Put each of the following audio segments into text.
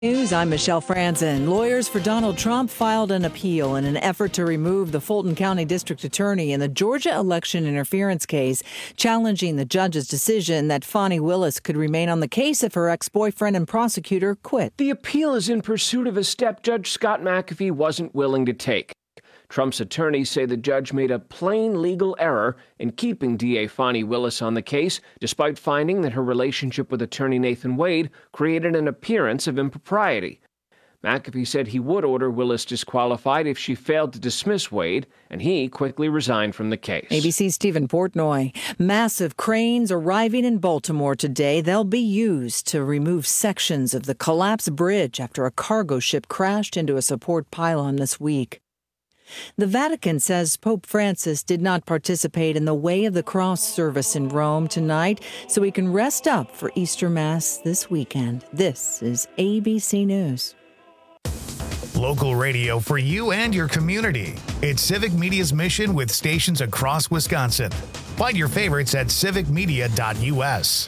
News, I'm Michelle Franzen. Lawyers for Donald Trump filed an appeal in an effort to remove the Fulton County District Attorney in the Georgia election interference case, challenging the judge's decision that Fani Willis could remain on the case if her ex-boyfriend and prosecutor quit. The appeal is in pursuit of a step Judge Scott McAfee wasn't willing to take. Trump's attorneys say the judge made a plain legal error in keeping DA Fani Willis on the case, despite finding that her relationship with attorney Nathan Wade created an appearance of impropriety. McAfee said he would order Willis disqualified if she failed to dismiss Wade, and he quickly resigned from the case. ABC's Stephen Portnoy. Massive cranes arriving in Baltimore today. They'll be used to remove sections of the collapsed bridge after a cargo ship crashed into a support pylon this week. The Vatican says Pope Francis did not participate in the Way of the Cross service in Rome tonight, so he can rest up for Easter Mass this weekend. This is ABC News. Local radio for you and your community. It's Civic Media's mission with stations across Wisconsin. Find your favorites at civicmedia.us.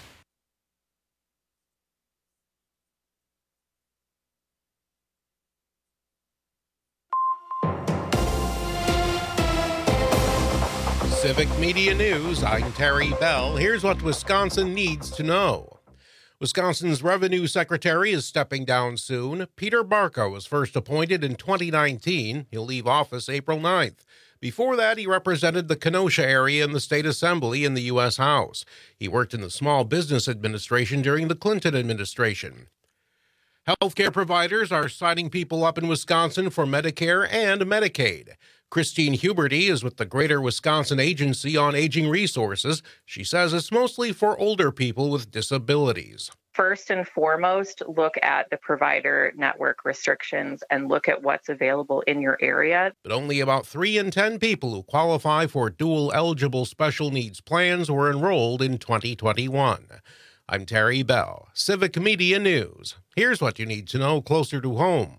Civic Media News, I'm Terry Bell. Here's what Wisconsin needs to know. Wisconsin's Revenue Secretary is stepping down soon. Peter Barca was first appointed in 2019. He'll leave office April 9th. Before that, he represented the Kenosha area in the state assembly in the U.S. House. He worked in the Small Business Administration during the Clinton administration. Healthcare providers are signing people up in Wisconsin for Medicare and Medicaid. Christine Huberty is with the Greater Wisconsin Agency on Aging Resources. She says it's mostly for older people with disabilities. First and foremost, look at the provider network restrictions and look at what's available in your area. But only about 3 in 10 people who qualify for dual eligible special needs plans were enrolled in 2021. I'm Terry Bell, Civic Media News. Here's what you need to know closer to home.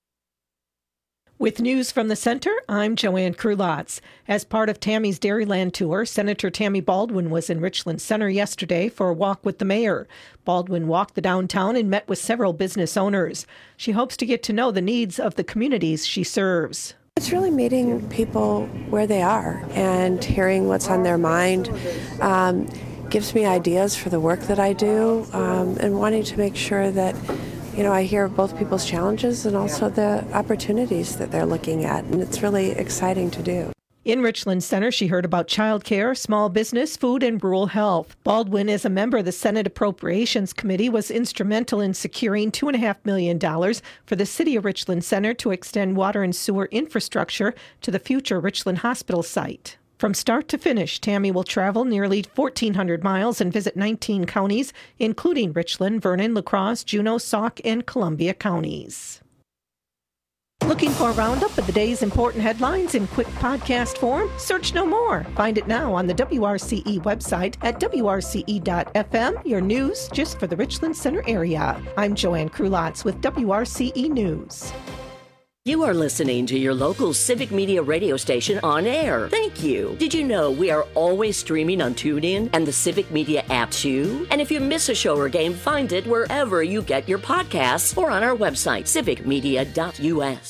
With news from the center, I'm Joanne Krulotz. As part of Tammy's Dairyland tour, Senator Tammy Baldwin was in Richland Center yesterday for a walk with the mayor. Baldwin walked the downtown and met with several business owners. She hopes to get to know the needs of the communities she serves. It's really meeting people where they are and hearing what's on their mind. Gives me ideas for the work that I do, and wanting to make sure that I hear both people's challenges and also the opportunities that they're looking at, and it's really exciting to do. In Richland Center, she heard about childcare, small business, food, and rural health. Baldwin, as a member of the Senate Appropriations Committee, was instrumental in securing $2.5 million for the City of Richland Center to extend water and sewer infrastructure to the future Richland Hospital site. From start to finish, Tammy will travel nearly 1,400 miles and visit 19 counties, including Richland, Vernon, La Crosse, Juneau, Sauk, and Columbia counties. Looking for a roundup of the day's important headlines in quick podcast form? Search no more. Find it now on the WRCE website at wrce.fm, your news just for the Richland Center area. I'm Joanne Krulotz with WRCE News. You are listening to your local Civic Media radio station on air. Thank you. Did you know we are always streaming on TuneIn and the Civic Media app too? And if you miss a show or game, find it wherever you get your podcasts or on our website, civicmedia.us.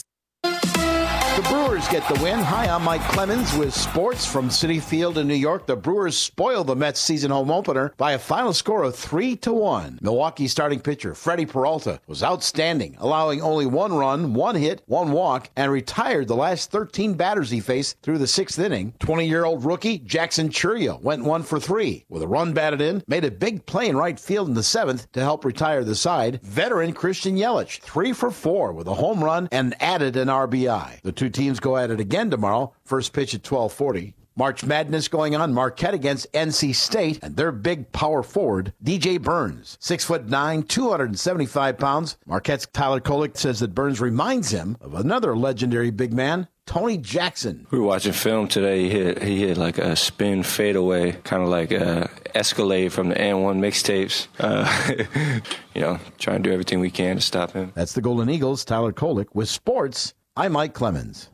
The Brewers get the win. Hi, I'm Mike Clemens with sports from Citi Field in New York. The Brewers spoiled the Mets season home opener by a final score of 3-1. Milwaukee starting pitcher Freddie Peralta was outstanding, allowing only 1 run, 1 hit, 1 walk, and retired the last 13 batters he faced through the 6th inning. 20-year-old rookie Jackson Chourio went 1 for 3 with a run batted in, made a big play in right field in the 7th to help retire the side. Veteran Christian Yelich 3 for 4 with a home run and added an RBI. The two teams go at it again tomorrow. First pitch at 12:40. March Madness going on. Marquette against NC State, and their big power forward, DJ Burns, 6'9", 275 pounds. Marquette's Tyler Kolek says that Burns reminds him of another legendary big man, Tony Jackson. We were watching film today. He hit like a spin fadeaway, kind of like Escalade from the N1 mixtapes. Trying to do everything we can to stop him. That's the Golden Eagles' Tyler Kolek. With sports, I'm Mike Clemens.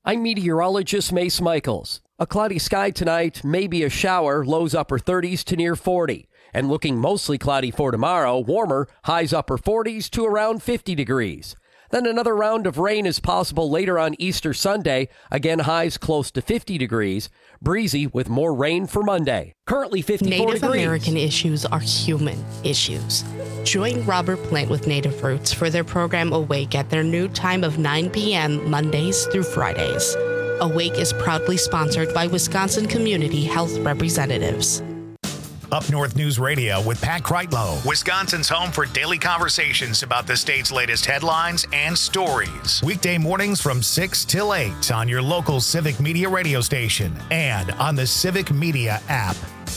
I'm meteorologist Mace Michaels. A cloudy sky tonight, maybe a shower, lows upper 30s to near 40. And looking mostly cloudy for tomorrow, warmer, highs upper 40s to around 50 degrees. Then another round of rain is possible later on Easter Sunday, again highs close to 50 degrees. Breezy with more rain for Monday. Currently 54 Native degrees. American issues are human issues. Join Robert Plant with Native Roots for their program Awake at their new time of 9 p.m. Mondays through Fridays. Awake is proudly sponsored by Wisconsin Community Health Representatives. Up North News Radio with Pat Kreitlow, Wisconsin's home for daily conversations about the state's latest headlines and stories. Weekday mornings from 6 till 8 on your local Civic Media radio station and on the Civic Media app.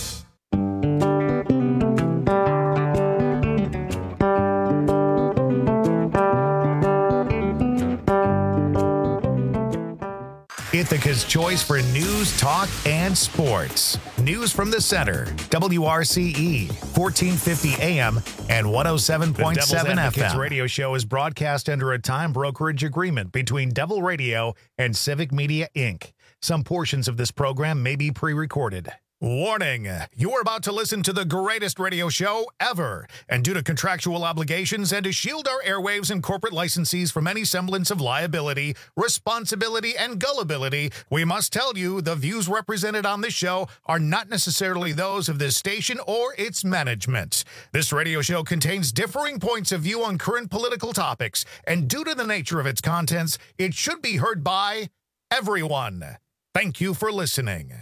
Ithaca's choice for news, talk, and sports. News from the center. WRCE, 1450 AM and 107.7 FM. The radio show is broadcast under a time brokerage agreement between Devil Radio and Civic Media, Inc. Some portions of this program may be pre-recorded. Warning, you're about to listen to the greatest radio show ever. And due to contractual obligations and to shield our airwaves and corporate licensees from any semblance of liability, responsibility, and gullibility, we must tell you the views represented on this show are not necessarily those of this station or its management. This radio show contains differing points of view on current political topics, and due to the nature of its contents, it should be heard by everyone. Thank you for listening.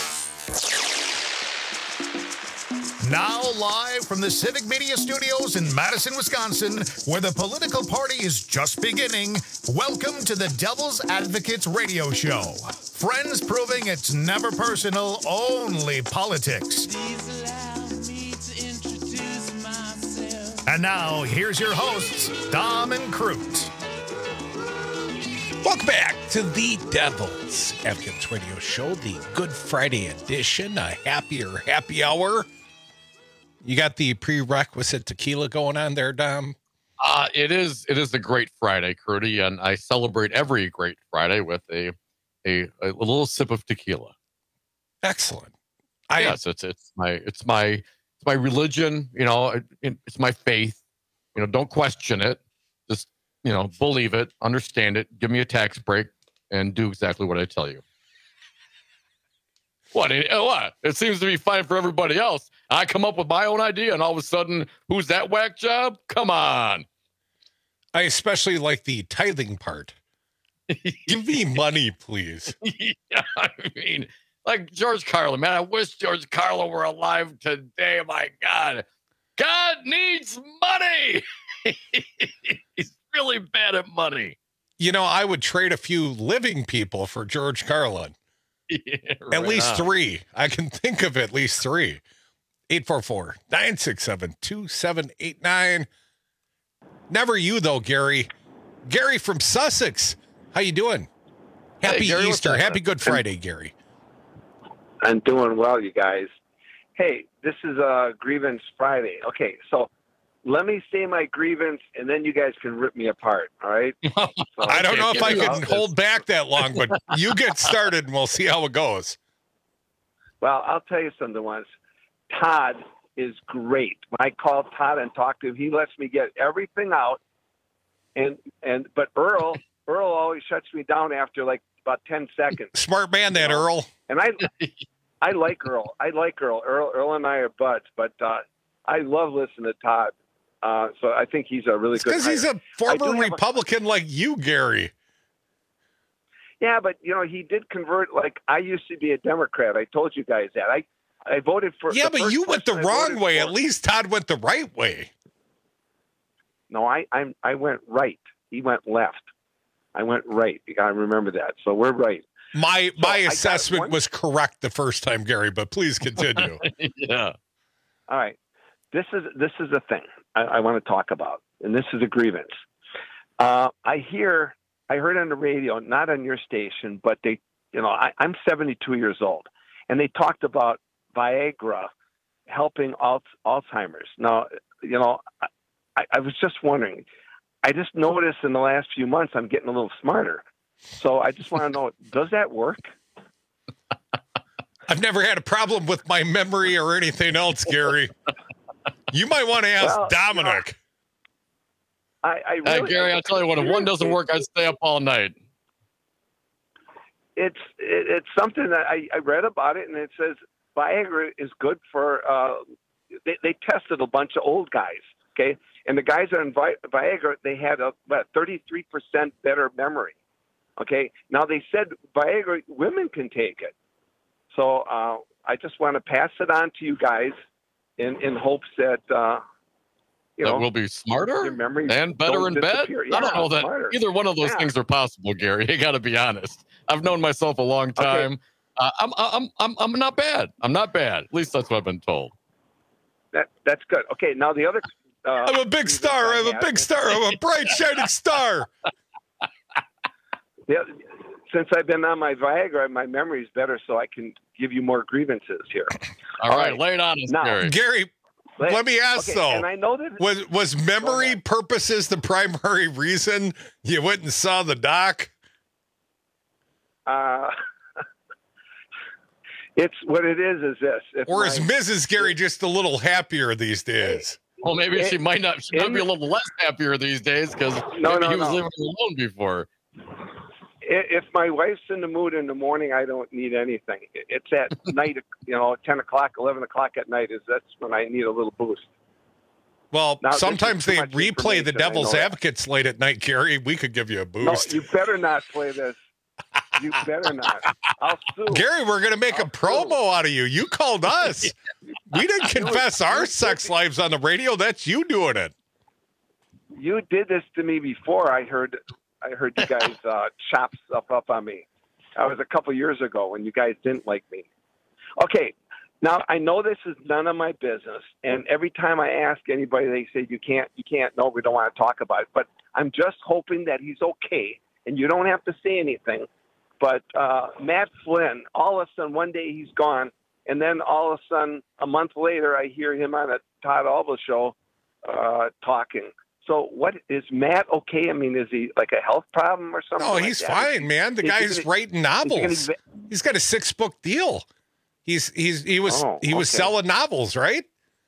Now live from the Civic Media Studios in Madison, Wisconsin, where the political party is just beginning, welcome to the Devil's Advocates Radio Show. Friends proving it's never personal, only politics. And now, here's your hosts, Dom and Crute. Welcome back to the Devil's Advocates Radio Show, the Good Friday edition, a happier happy hour. You got the prerequisite tequila going on there, Dom? It is a great Friday, Crudy, and I celebrate every great Friday with a little sip of tequila. Excellent. Yes, it's my religion. You know, it's my faith. You know, don't question it. Just believe it, understand it. Give me a tax break, and do exactly what I tell you. What? It seems to be fine for everybody else. I come up with my own idea, and all of a sudden, who's that whack job? Come on. I especially like the tithing part. Give me money, please. Yeah, I mean, like George Carlin, man. I wish George Carlin were alive today. My God. God needs money. He's really bad at money. I would trade a few living people for George Carlin. Yeah, right at least on. 3. I can think of at least 3. 844-967-2789. Never you, though, Gary. Gary from Sussex. How you doing? Happy Gary, Easter. Happy Good Friday, Gary. I'm doing well, you guys. Hey, this is Grievance Friday. Okay, so let me say my grievance, and then you guys can rip me apart, all right? So, I don't know if I can hold back that long, but you get started, and we'll see how it goes. Well, I'll tell you something once. Todd is great. When I call Todd and talk to him, he lets me get everything out. But Earl always shuts me down after like about 10 seconds. Smart man, that Earl. And I like Earl. Earl and I are buds, but I love listening to Todd. So I think he's a really good because he's a former Republican like you, Gary. Yeah, but he did convert. Like I used to be a Democrat. I told you guys that. I voted for. Yeah, but you went the wrong way. At least Todd went the right way. No, I went right. He went left. I went right. You got to remember that. So we're right. My assessment was correct the first time, Gary. But please continue. Yeah. All right. This is a thing I want to talk about, and this is a grievance. I heard on the radio, not on your station, but they, I'm 72 years old, and they talked about Viagra helping Alzheimer's. Now, I was just wondering. I just noticed in the last few months I'm getting a little smarter. So I just want to know, does that work? I've never had a problem with my memory or anything else, Gary. You might want to ask Dominic. I really, Gary, I'll tell you what, if one doesn't work, I'd stay up all night. It's something that I read about it, and it says Viagra is good for, they tested a bunch of old guys, okay? And the guys on Viagra, they had about 33% better memory, okay? Now, they said Viagra, women can take it. So I just want to pass it on to you guys in hopes that, we'll be smarter and better in bed. Yeah, I don't know that smarter. either one of those things are possible, Gary. You got to be honest. I've known myself a long time. Okay. I'm not bad. I'm not bad. At least that's what I've been told. That's good. Okay, now the other. I'm a big star. I'm a big star. I'm a bright, shining star. Yeah, since I've been on my Viagra, my memory is better, so I can give you more grievances here. All right, lay it on us, now, Gary. Let me ask though. And I know that was memory purposes the primary reason you went and saw the doc? It's what it is this. Or is Mrs. Gary just a little happier these days? Well, maybe she might not. She might be a little less happier these days because he was living alone before. If my wife's in the mood in the morning, I don't need anything. It's at night, 10 o'clock, 11 o'clock at night that's when I need a little boost. Well, now, sometimes they replay the Devil's Advocates late at night, Gary. We could give you a boost. No, you better not play this. You better not. I'll sue. Gary, we're going to make a promo out of you. You called us. We didn't confess our sex lives on the radio. That's you doing it. You did this to me before. I heard you guys chop stuff up on me. That was a couple years ago when you guys didn't like me. Okay, now I know this is none of my business, and every time I ask anybody, they say you can't. No, we don't want to talk about it. But I'm just hoping that he's okay, and you don't have to say anything. But Matt Flynn, all of a sudden one day he's gone, and then all of a sudden a month later I hear him on a Todd Alba show talking. So what is Matt okay? I mean, is he like a health problem or something? No, he's fine, man. The guy's writing novels. He's got a 6-book deal. He was selling novels, right?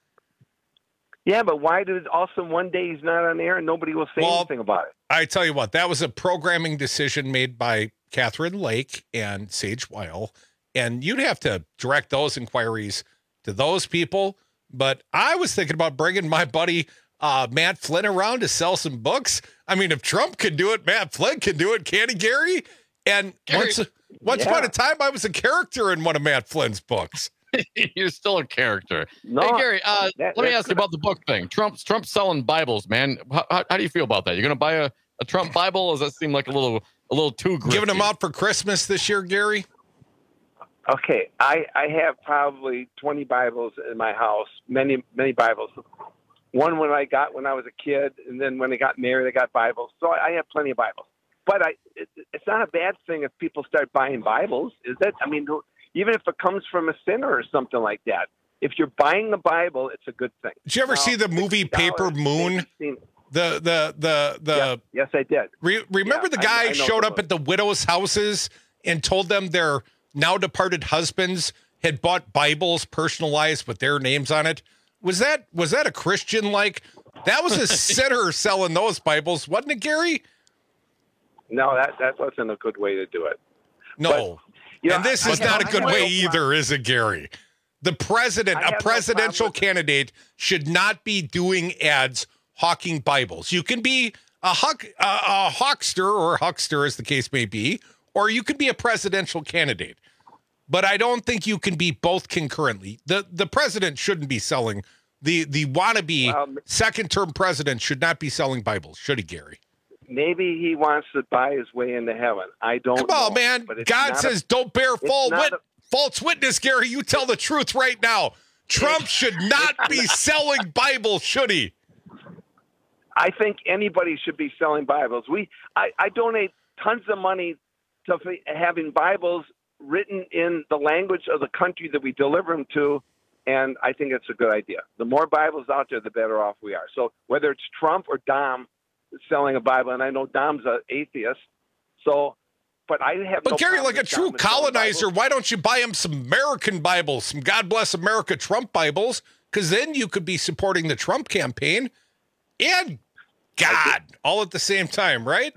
Yeah, but why did all of a sudden one day he's not on air and nobody will say anything about it? I tell you what, that was a programming decision made by Catherine Lake and Sage Weil, and you'd have to direct those inquiries to those people. But I was thinking about bringing my buddy Matt Flynn around to sell some books. I mean, if Trump can do it, Matt Flynn can do it, can he, Gary? And once upon a time, I was a character in one of Matt Flynn's books. You're still a character. No, hey, Gary, let me ask you about the book thing. Trump's selling Bibles, man. How do you feel about that? You're going to buy a Trump Bible? Or does that seem like a little too grifty? Giving them out for Christmas this year, Gary? Okay, I have probably 20 Bibles in my house, many Bibles. One when I got when I was a kid, and then when I got married, I got Bibles. So I have plenty of Bibles. But it's not a bad thing if people start buying Bibles, is it? I mean, even if it comes from a sinner or something like that, if you're buying the Bible, it's a good thing. Did you ever see the movie Paper Moon? Yes, I did. Remember the guy showed up at the widows' houses and told them their now departed husbands had bought Bibles personalized with their names on it? Was that a Christian like? That was a sinner selling those Bibles, wasn't it, Gary? No, that wasn't a good way to do it. No. And this is not a good way either, is it, Gary? The president, a presidential candidate, should not be doing ads hawking Bibles. You can be a hawkster or huckster, as the case may be, or you could be a presidential candidate. But I don't think you can be both concurrently. The president shouldn't be selling, the wannabe second-term president should not be selling Bibles, should he, Gary? Maybe he wants to buy his way into heaven. I don't know. Come on, man. God says don't bear false witness, Gary. You tell the truth right now. Trump should not be selling Bibles, should he? I think anybody should be selling Bibles. I donate tons of money to having Bibles written in the language of the country that we deliver them to, and I think it's a good idea. The more Bibles out there, the better off we are. So whether it's Trump or Dom selling a Bible, and I know Dom's an atheist, so But I have. But no Gary, problem like a with true John colonizer, Bible. why don't you buy him some American Bibles, some God Bless America Trump Bibles? Because then you could be supporting the Trump campaign and God all at the same time, right?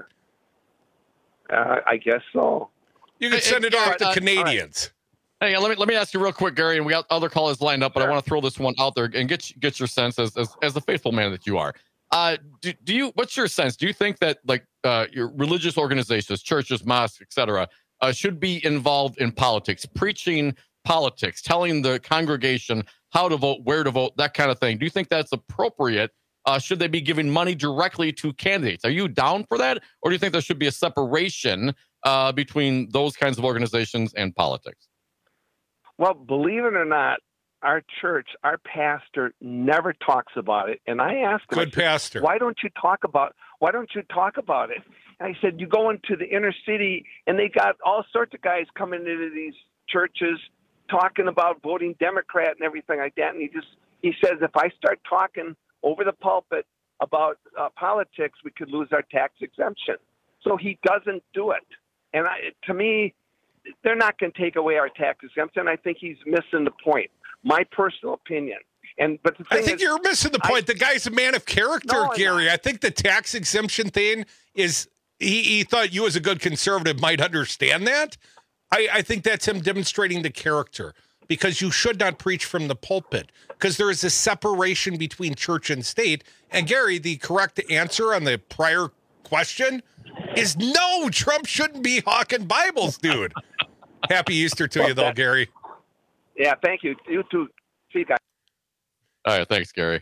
I guess so. You could send it off to Canadians. Hey, let me ask you real quick, Gary, and we got other callers lined up, but I want to throw this one out there and get your sense as the faithful man that you are. Do you? What's your sense? Do you think that your religious organizations, churches, mosques, etc., should be involved in politics, preaching politics, telling the congregation how to vote, where to vote, that kind of thing? Do you think that's appropriate? Should they be giving money directly to candidates? Are you down for that, or do you think there should be a separation between those kinds of organizations and politics? Well, believe it or not, our church, our pastor never talks about it. And I asked him, Good pastor. why don't you talk about it? And I said, you go into the inner city and they got all sorts of guys coming into these churches talking about voting Democrat and everything like that. And he says, if I start talking over the pulpit about politics, we could lose our tax exemption. So he doesn't do it. And to me, they're not going to take away our tax exemption. I think he's missing the point. My personal opinion. But the thing I think you're missing the point. The guy's a man of character, No, Gary. I think the tax exemption thing is he thought you as a good conservative might understand that. I think that's him demonstrating the character, because you should not preach from the pulpit, because there is a separation between church and state. And Gary, the correct answer on the prior question is no, Trump shouldn't be hawking Bibles, dude. Happy Easter to you, though, Gary. Yeah, thank you. You too. See you guys. All right, thanks, Gary.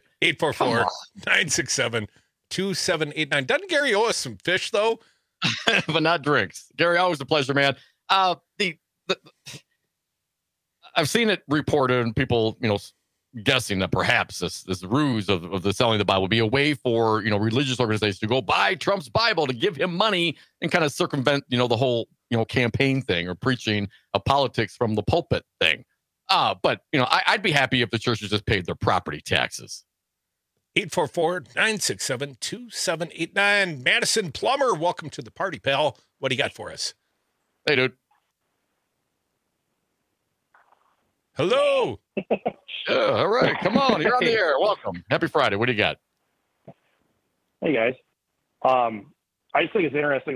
844-967-2789. Doesn't Gary owe us some fish, though? But not drinks. Gary, always a pleasure, man. I've seen it reported and people, guessing that perhaps this ruse of the selling the Bible would be a way for, religious organizations to go buy Trump's Bible to give him money and kind of circumvent, the whole, campaign thing or preaching of politics from the pulpit thing. But I'd be happy if the churches just paid their property taxes. 844-967-2789. Madison Plummer, welcome to the party, pal. What do you got for us? Hey, dude. Hello. All right. Come on. You're on the air. Welcome. Happy Friday. What do you got? Hey, guys. I just think it's interesting,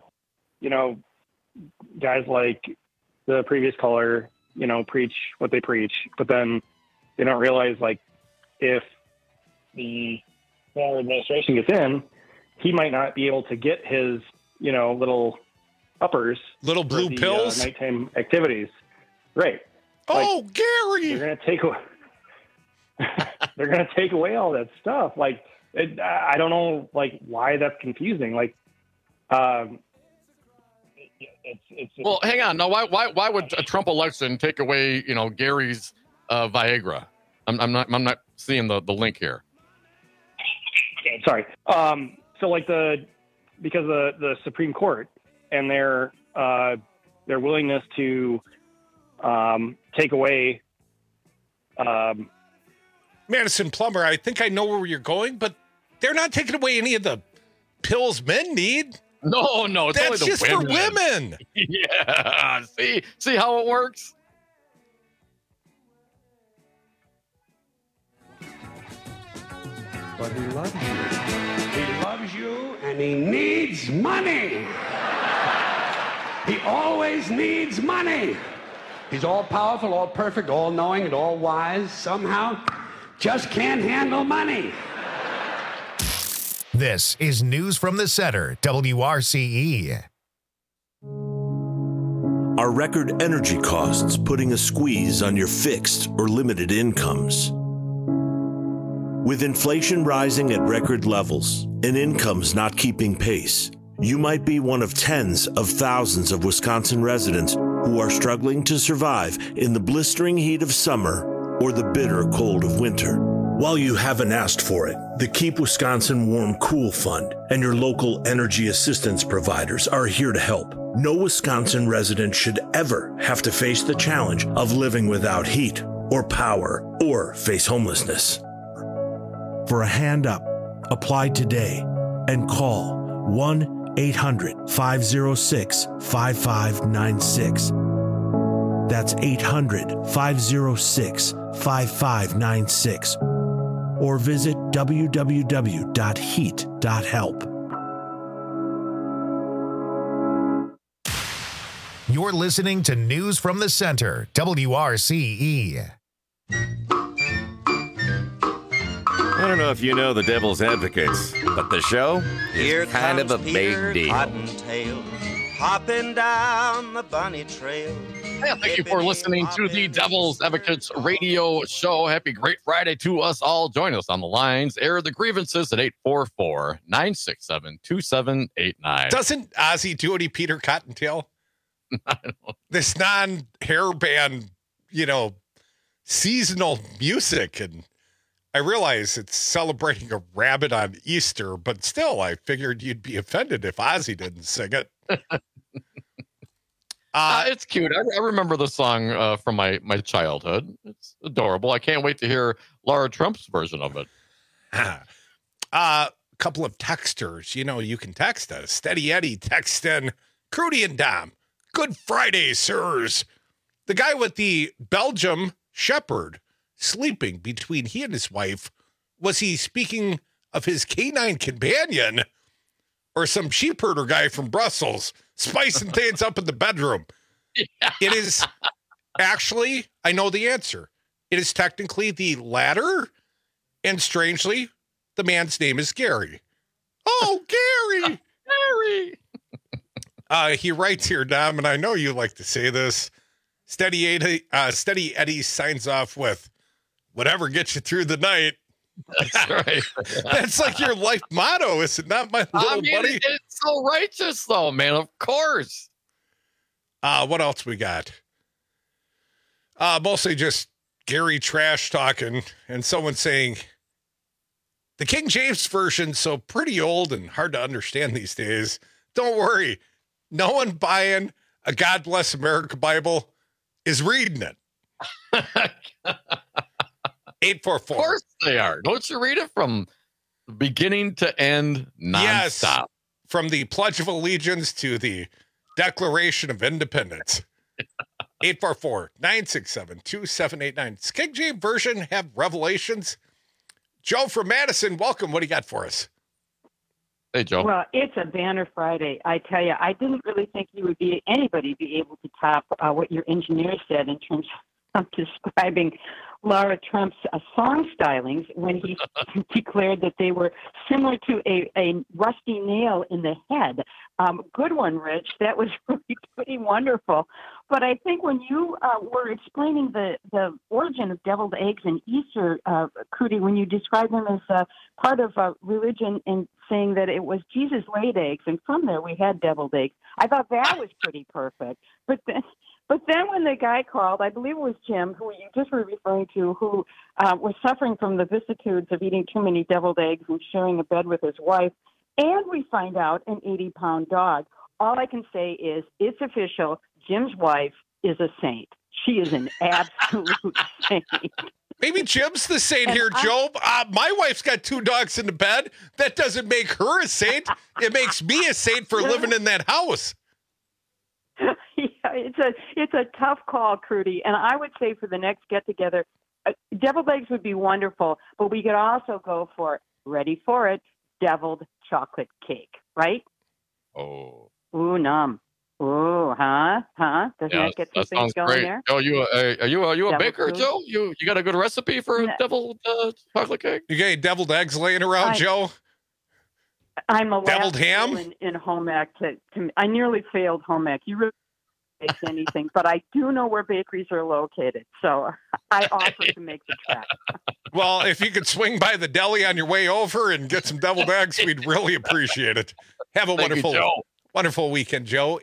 guys like the previous caller, preach what they preach, but then they don't realize, if the former administration gets in, he might not be able to get his, little uppers. Little blue pills? Nighttime activities. Right. Oh, Gary! They're going to take away all that stuff. I don't know, why that's confusing. Well, hang on. No, why would a Trump election take away, Gary's Viagra? I'm not seeing the link here. Okay, sorry. Because the Supreme Court and their willingness to take away. Madison Plummer, I think I know where you're going, but they're not taking away any of the pills men need. No, it's that's only the just for women. Yeah, see how it works. But he loves you. He loves you, and he needs money. He always needs money. He's all powerful, all perfect, all knowing, and all wise. Somehow, just can't handle money. This is News from the Center, WRCE. Are record energy costs putting a squeeze on your fixed or limited incomes? With inflation rising at record levels and incomes not keeping pace, you might be one of tens of thousands of Wisconsin residents who are struggling to survive in the blistering heat of summer or the bitter cold of winter. While you haven't asked for it, the Keep Wisconsin Warm Cool Fund and your local energy assistance providers are here to help. No Wisconsin resident should ever have to face the challenge of living without heat or power or face homelessness. For a hand up, apply today and call 800-506-5596. That's 800-506-5596. Or visit www.heat.help. You're listening to News from the Center, WRCE. I don't know if you know the Devil's Advocates, but the show is kind of a big deal. Cottontail, hopping down the bunny trail. Yeah, thank you for listening to the Devil's Advocates radio show. Happy Great Friday to us all. Join us on the lines. Air the grievances at 844-967-2789. Doesn't Ozzy do any Peter Cottontail? This non-hairband, seasonal music. And I realize it's celebrating a rabbit on Easter, but still, I figured you'd be offended if Ozzy didn't sing it. It's cute. I remember the song from my childhood. It's adorable. I can't wait to hear Laura Trump's version of it. A couple of texters. You can text us. Steady Eddie text in, Crudy and Dom. Good Friday, sirs. The guy with the Belgium Shepherd sleeping between he and his wife, was he speaking of his canine companion or some sheep herder guy from Brussels spicing things up in the bedroom? Yeah. It is actually, I know the answer. It is technically the latter, and strangely, the man's name is Gary. Oh, Gary! Gary! He writes here, Dom, and I know you like to say this. Steady Eddie signs off with, whatever gets you through the night. That's right. That's like your life motto, is it not, my little buddy? It's so righteous, though, man. Of course. What else we got? Mostly just Gary trash talking and someone saying, the King James Version's so pretty old and hard to understand these days. Don't worry. No one buying a God Bless America Bible is reading it. 844. Of course they are. Don't you read it from beginning to end nonstop? Yes, from the Pledge of Allegiance to the Declaration of Independence. 844-967-2789. Does King James Version have revelations? Joe from Madison, welcome. What do you got for us? Hey, Joe. Well, it's a banner Friday. I tell you, I didn't really think anybody be able to top what your engineer said in terms of describing Laura Trump's song stylings when he declared that they were similar to a rusty nail in the head. Good one, Rich. That was really pretty wonderful. But I think when you were explaining the origin of deviled eggs and Easter, Crudy, when you described them as part of religion and saying that it was Jesus laid eggs, and from there we had deviled eggs, I thought that was pretty perfect. But then when the guy called, I believe it was Jim, who you just were referring to, who was suffering from the vicissitudes of eating too many deviled eggs and sharing a bed with his wife, and we find out an 80-pound dog, all I can say is it's official. Jim's wife is a saint. She is an absolute saint. Maybe Jim's the saint here, Joe. My wife's got 2 dogs in the bed. That doesn't make her a saint. It makes me a saint for living in that house. Yeah, it's a tough call, Crudy. And I would say for the next get-together, deviled eggs would be wonderful, but we could also go for, ready for it, deviled chocolate cake, right? Oh. Ooh, numb. Ooh, huh? Doesn't that get some things going great. there? Joe, are you a baker, Joe? You got a good recipe for deviled chocolate cake? You got any deviled eggs laying around, Joe? I'm a deviled ham in home ec. I nearly failed home ec. You really don't make anything, but I do know where bakeries are located, so I offer to make the trek. Well, if you could swing by the deli on your way over and get some deviled eggs, we'd really appreciate it. Have a wonderful weekend, Joe.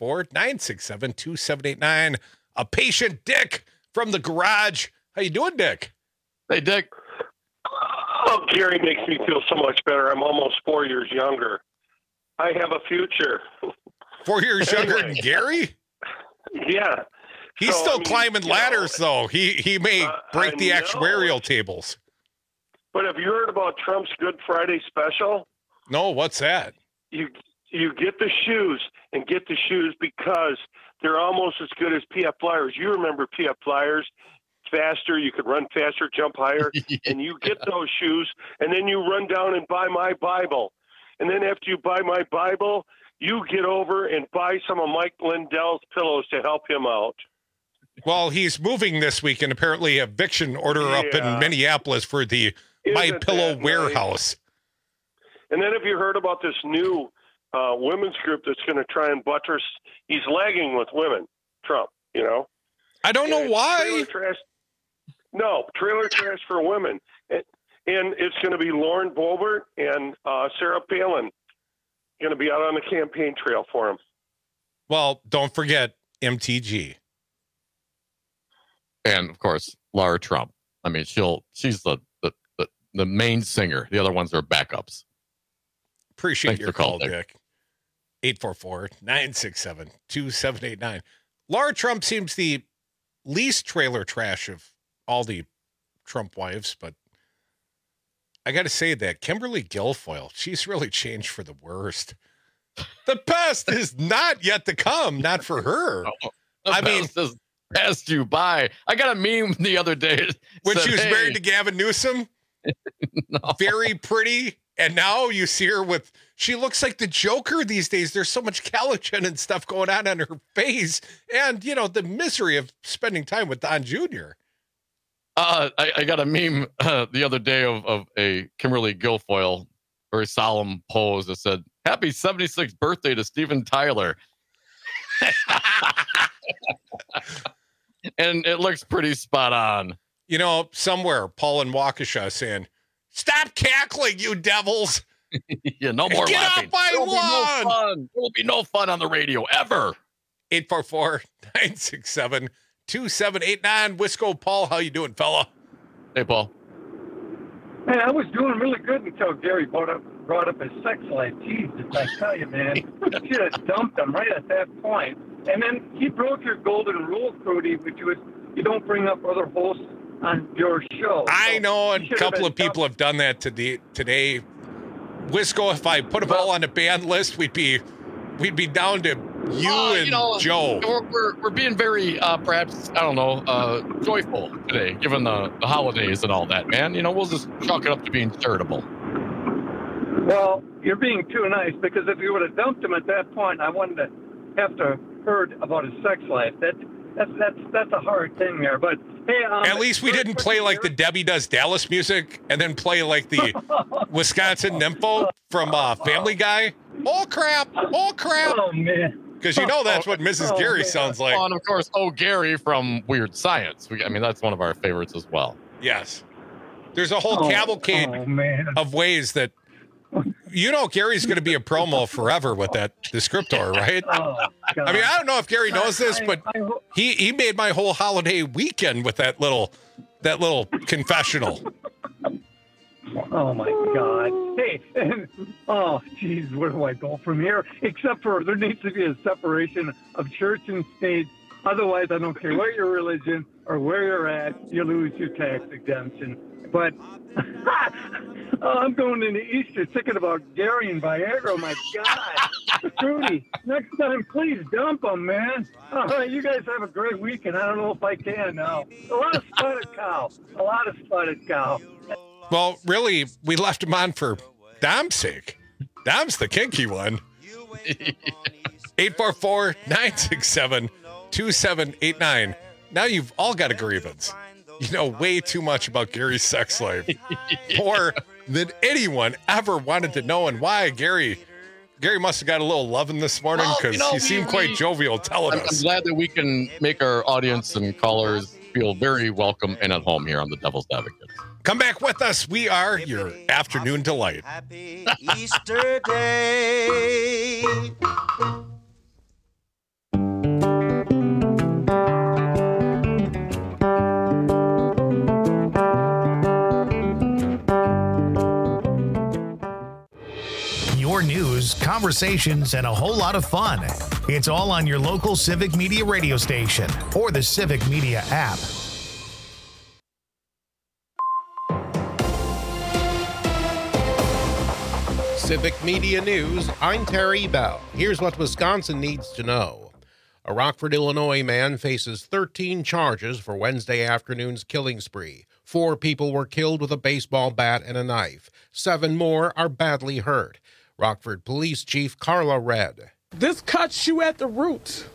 844-967-2789. A patient Dick from the garage. How you doing, Dick? Hey, Dick. Oh, Gary makes me feel so much better. I'm almost 4 years younger. I have a future. 4 years younger than Gary? Yeah. He's still climbing ladders, though. He may break the actuarial tables. But have you heard about Trump's Good Friday special? No, what's that? You you get the shoes and get the shoes because they're almost as good as PF Flyers. You remember PF Flyers? Faster, you could run faster, jump higher, and you get those shoes, and then you run down and buy my Bible. And then after you buy my Bible, you get over and buy some of Mike Lindell's pillows to help him out. Well, he's moving this week, and apparently eviction order up in Minneapolis for the My Pillow warehouse. And then have you heard about this new women's group that's going to try and buttress? He's lagging with women, Trump, you know? I don't know why. Trailer trash for women. And it's going to be Lauren Boebert and Sarah Palin going to be out on the campaign trail for him. Well, don't forget MTG. And, of course, Lara Trump. I mean, she's the main singer. The other ones are backups. Appreciate your call, Dick. 844-967-2789. Lara Trump seems the least trailer trash of all the Trump wives, but I got to say that Kimberly Guilfoyle, she's really changed for the worst. The best is not yet to come, not for her. I mean, just passed you by. I got a meme the other day when she was married to Gavin Newsom. No. Very pretty, and now you see her with. She looks like the Joker these days. There's so much collagen and stuff going on her face, and the misery of spending time with Don Jr. I got a meme the other day of a Kimberly Guilfoyle, very solemn pose that said, "Happy 76th birthday to Steven Tyler." And it looks pretty spot on. Somewhere, Paul in Waukesha saying, "Stop cackling, you devils." Yeah, no more Get laughing. Off my lawn. There will be no fun on the radio ever. 844-967-2789. Wisco Paul, how you doing, fella? Hey, Paul. Hey, I was doing really good until Gary brought up his sex life. Jesus, I tell you, man, you should have dumped him right at that point. And then he broke your golden rule, Cody, which was you don't bring up other hosts on your show. I know, and a couple of people have done that today. Wisco, if I put them all on a ban list, we'd be down to you and Joe. We're being very perhaps joyful today, given the holidays and all that, man. We'll just chalk it up to being charitable. Well, you're being too nice, because if you would have dumped him at that point, I wouldn't have to heard about his sex life. That's a hard thing there. But hey, at least we didn't play like the Debbie Does Dallas music and then play like the Wisconsin Nympho from Family Guy. Oh crap! Oh man! Because that's what Mrs. Gary sounds like. Oh, and of course, Gary from Weird Science. That's one of our favorites as well. Yes. There's a whole cavalcade of ways that Gary's going to be a promo forever with the Scriptor, right? I don't know if Gary knows this, but he made my whole holiday weekend with that little confessional. Oh my God! Hey, geez, where do I go from here? Except for there needs to be a separation of church and state. Otherwise, I don't care what your religion or where you're at, you lose your tax exemption. But I'm going into Easter thinking about Gary and Viagra. My God. Rudy, next time, please dump them, man. You guys have a great weekend. I don't know if I can now. A lot of spotted cow. Well, really, we left him on for Dom's sake. Dom's the kinky one. 844-967-2789. Now you've all got a grievance. Way too much about Gary's sex life. More than anyone ever wanted to know, and why. Gary must have got a little loving this morning, because he seemed quite jovial telling us. I'm glad that we can make our audience and callers feel very welcome and at home here on the Devil's Advocate. Come back with us. We are your afternoon delight. Happy Easter Day. Your news, conversations, and a whole lot of fun. It's all on your local Civic Media radio station or the Civic Media app. Civic Media News, I'm Terry Bell. Here's what Wisconsin needs to know. A Rockford, Illinois man faces 13 charges for Wednesday afternoon's killing spree. 4 people were killed with a baseball bat and a knife. 7 more are badly hurt. Rockford Police Chief Carla Redd. This cuts you at the root.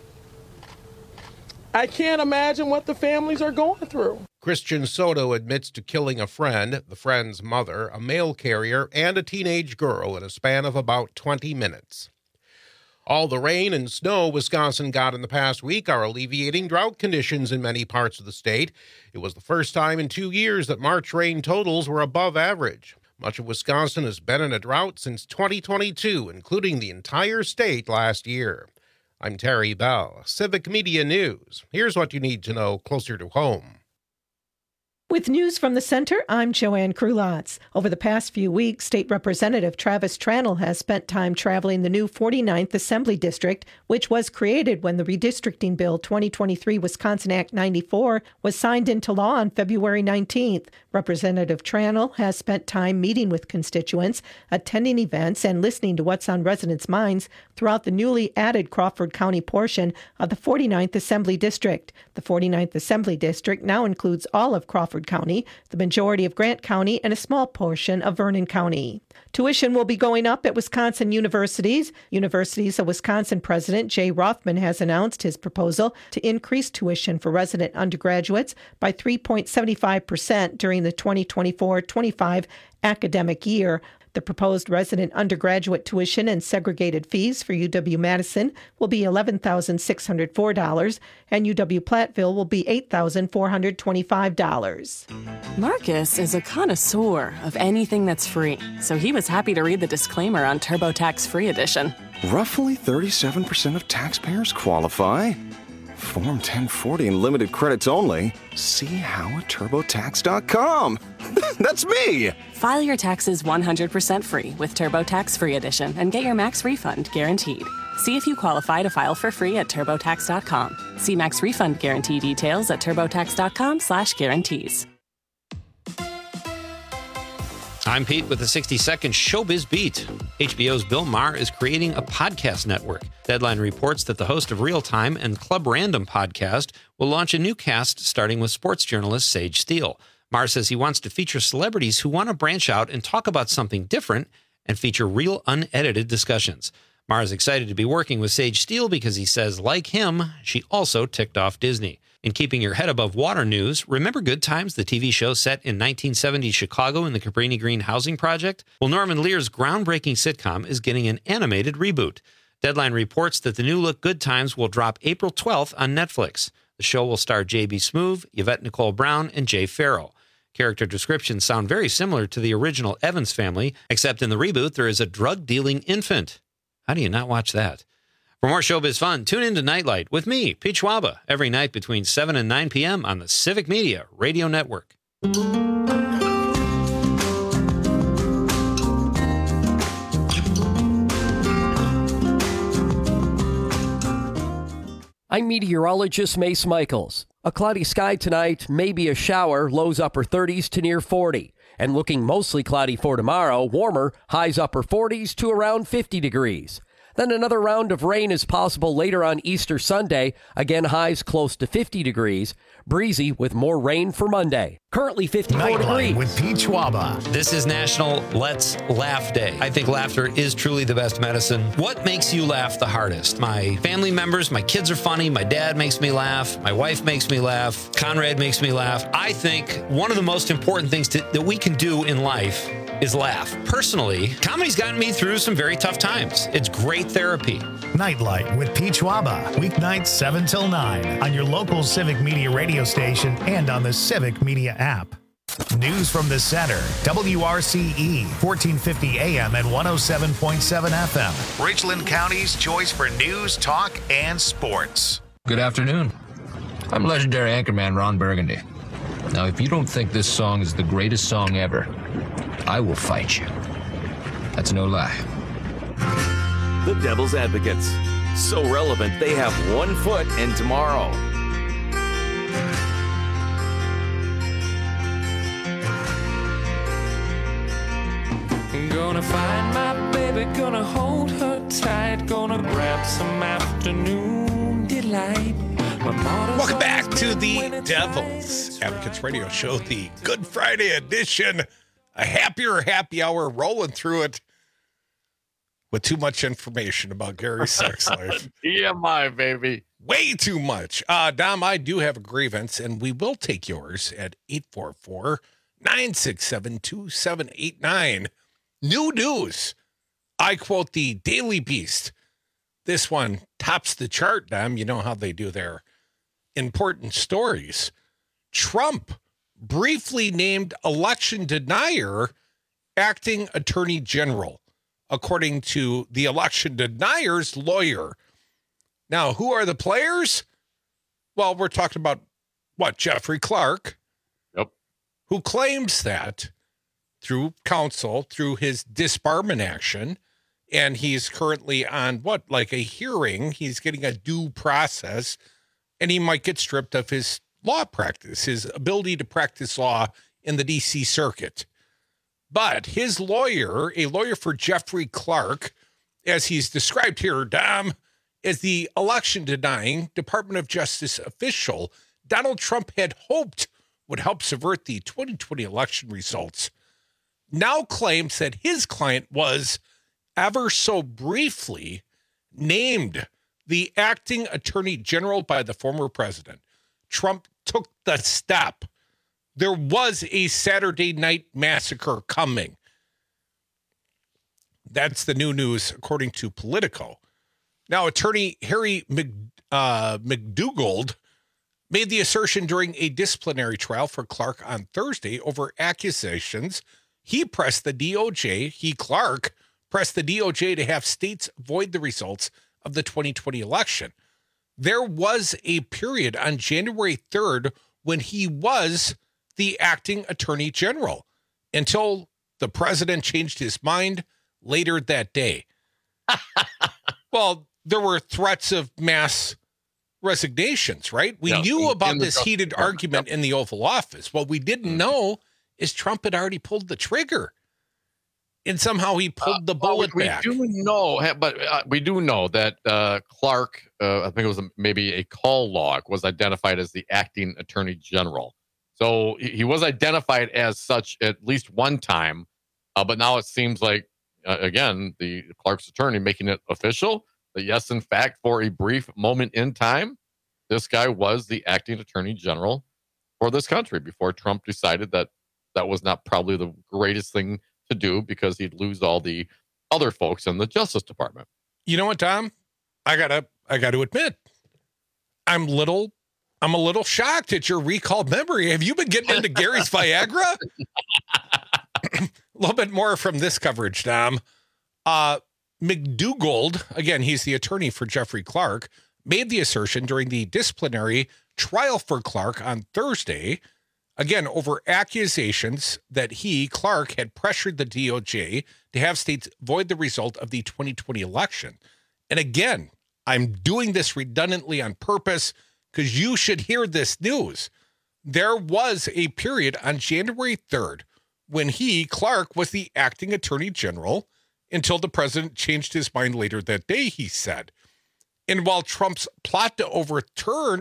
I can't imagine what the families are going through. Christian Soto admits to killing a friend, the friend's mother, a mail carrier, and a teenage girl in a span of about 20 minutes. All the rain and snow Wisconsin got in the past week are alleviating drought conditions in many parts of the state. It was the first time in 2 years that March rain totals were above average. Much of Wisconsin has been in a drought since 2022, including the entire state last year. I'm Terry Bell, Civic Media News. Here's what you need to know closer to home. With news from the center, I'm Joanne Krulotz. Over the past few weeks, State Representative Travis Tranel has spent time traveling the new 49th Assembly District, which was created when the Redistricting Bill 2023 Wisconsin Act 94 was signed into law on February 19th. Representative Tranel has spent time meeting with constituents, attending events, and listening to what's on residents' minds throughout the newly added Crawford County portion of the 49th Assembly District. The 49th Assembly District now includes all of Crawford County, the majority of Grant County, and a small portion of Vernon County. Tuition will be going up at Wisconsin universities. Universities of Wisconsin President Jay Rothman has announced his proposal to increase tuition for resident undergraduates by 3.75% during the 2024-25 academic year. The proposed resident undergraduate tuition and segregated fees for UW-Madison will be $11,604, and UW-Platteville will be $8,425. Marcus is a connoisseur of anything that's free, so he was happy to read the disclaimer on TurboTax Free Edition. Roughly 37% of taxpayers qualify. Form 1040 and limited credits only. See how at TurboTax.com. That's me! File your taxes 100% free with TurboTax Free Edition and get your max refund guaranteed. See if you qualify to file for free at TurboTax.com. See max refund guarantee details at TurboTax.com/guarantees. I'm Pete with the 60-second Showbiz Beat. HBO's Bill Maher is creating a podcast network. Deadline reports that the host of Real Time and Club Random podcast will launch a new cast starting with sports journalist Sage Steele. Maher says he wants to feature celebrities who want to branch out and talk about something different and feature real unedited discussions. Maher is excited to be working with Sage Steele because he says, like him, she also ticked off Disney. In keeping your head above water news, remember Good Times, the TV show set in 1970 Chicago in the Cabrini Green housing project? Well, Norman Lear's groundbreaking sitcom is getting an animated reboot. Deadline reports that the new look Good Times will drop April 12th on Netflix. The show will star J.B. Smoove, Yvette Nicole Brown, and Jay Farrell. Character descriptions sound very similar to the original Evans family, except in the reboot there is a drug-dealing infant. How do you not watch that? For more showbiz fun, tune in to Nightlight with me, Pete Schwaba, every night between 7 and 9 p.m. on the Civic Media Radio Network. I'm meteorologist Mace Michaels. A cloudy sky tonight, maybe a shower, lows upper 30s to near 40. And looking mostly cloudy for tomorrow, warmer, highs upper 40s to around 50 degrees. Then another round of rain is possible later on Easter Sunday, again highs close to 50 degrees. Breezy with more rain for Monday. Currently 54 degrees. With Pete Schwaba. This is National Let's Laugh Day. I think laughter is truly the best medicine. What makes you laugh the hardest? My family members, my kids are funny, my dad makes me laugh, my wife makes me laugh, Conrad makes me laugh. I think one of the most important things that we can do in life is laugh. Personally, comedy's gotten me through some very tough times. It's great therapy. Nightlight with Pete Schwaba. Weeknights 7 till 9 on your local Civic Media radio station and on the Civic Media app. News from the center. WRCE, 1450 AM and 107.7 FM. Richland County's choice for news, talk, and sports. Good afternoon. I'm legendary anchorman Ron Burgundy. Now, if you don't think this song is the greatest song ever, I will fight you. That's no lie. The Devil's Advocates. So relevant, they have 1 foot in tomorrow. I'm gonna find my baby. Gonna hold her tight, gonna grab some afternoon delight. Welcome back to the Devil's Advocates Radio Show, the Good Friday edition. A happier happy hour, rolling through it with too much information about Gary's sex life. TMI, baby. Way too much. Dom, I do have a grievance, and we will take yours at 844-967-2789. New news. I quote the Daily Beast. This one tops the chart, Dom. You know how they do their important stories. Trump briefly named election denier acting attorney general, according to the election denier's lawyer. Now, who are the players? Well, we're talking about, Jeffrey Clark, who claims that through counsel, through his disbarment action, and he's currently on a hearing. He's getting a due process, and he might get stripped of his law practice, his ability to practice law in the D.C. circuit. But his lawyer, a lawyer for Jeffrey Clark, as he's described here, Dom, as the election-denying Department of Justice official Donald Trump had hoped would help subvert the 2020 election results, now claims that his client was ever so briefly named the acting attorney general by the former president. Trump took the step. There was a Saturday night massacre coming. That's the new news, according to Politico. Now, attorney Harry McDougald made the assertion during a disciplinary trial for Clark on Thursday over accusations Clark pressed the DOJ to have states void the results of the 2020 election. There was a period on January 3rd when he was the acting attorney general until the president changed his mind later that day. Well, there were threats of mass resignations, right? We knew about this heated argument in the Oval Office. What we didn't know is Trump had already pulled the trigger. And somehow he pulled the bullet back. We do know that Clark, I think it was maybe a call log, was identified as the acting attorney general. So he was identified as such at least one time. But now it seems like, again, the Clark's attorney making it official that, yes, in fact, for a brief moment in time, this guy was the acting attorney general for this country before Trump decided that that was not probably the greatest thing to do because he'd lose all the other folks in the Justice Department. You know what, Tom? I gotta admit, I'm a little shocked at your recalled memory. Have you been getting into Gary's Viagra? A little bit more from this coverage, Tom. McDougald, again, he's the attorney for Jeffrey Clark, made the assertion during the disciplinary trial for Clark on Thursday, again, over accusations that Clark, had pressured the DOJ to have states void the result of the 2020 election. And again, I'm doing this redundantly on purpose because you should hear this news. There was a period on January 3rd when Clark, was the acting attorney general until the president changed his mind later that day, he said. And while Trump's plot to overthrow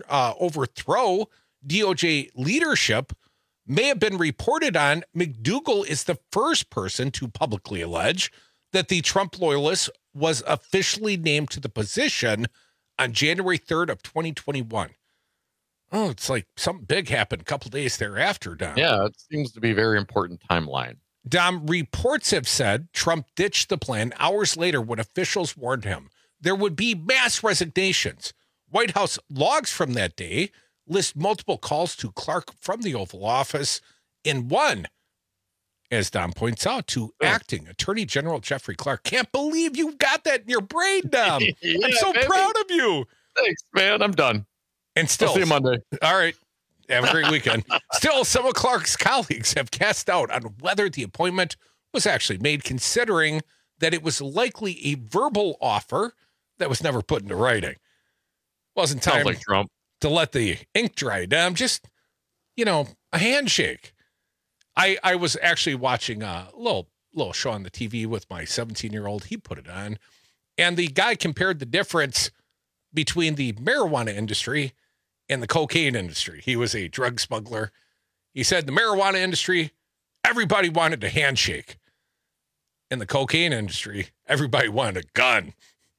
DOJ leadership may have been reported on, McDougald is the first person to publicly allege that the Trump loyalist was officially named to the position on January 3rd of 2021. Oh, it's like something big happened a couple days thereafter, Dom. Yeah, it seems to be a very important timeline. Dom, reports have said Trump ditched the plan hours later when officials warned him there would be mass resignations. White House logs from that day list multiple calls to Clark from the Oval Office, in one, as Dom points out, to acting Attorney General Jeffrey Clark. Can't believe you got that in your brain, Dom. Yeah, I'm so proud of you. Thanks, man. I'm done. And still, I'll see you Monday. All right. Have a great weekend. Still, some of Clark's colleagues have cast doubt on whether the appointment was actually made, considering that it was likely a verbal offer that was never put into writing. Wasn't time like Trump to let the ink dry down. Just, a handshake. I was actually watching a little little show on the TV with my 17-year-old. He put it on. And the guy compared the difference between the marijuana industry and the cocaine industry. He was a drug smuggler. He said the marijuana industry, everybody wanted a handshake. In the cocaine industry, everybody wanted a gun.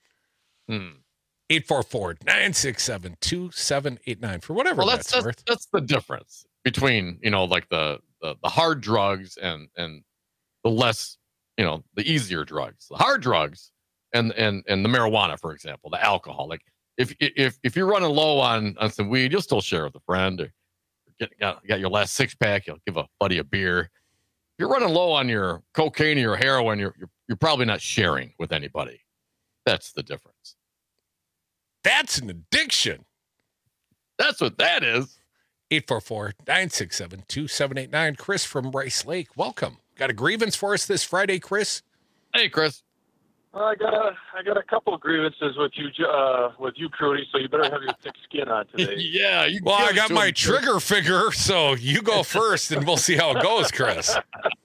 844-967-2789 for whatever that's worth. That's the difference between, like the hard drugs and the less, the easier drugs. The hard drugs and the marijuana, for example, the alcohol. Like if you're running low on some weed, you'll still share with a friend. Or got your last 6-pack, you'll give a buddy a beer. If you're running low on your cocaine or your heroin, you're probably not sharing with anybody. That's the difference. That's an addiction. That's what that is. 844-967-2789. Chris from Rice Lake, welcome. Got a grievance for us this Friday, Chris? Hey, Chris. I got a couple of grievances with you, Crudy. So you better have your thick skin on today. Yeah. Well, I got my trigger finger, so you go first, and we'll see how it goes, Chris.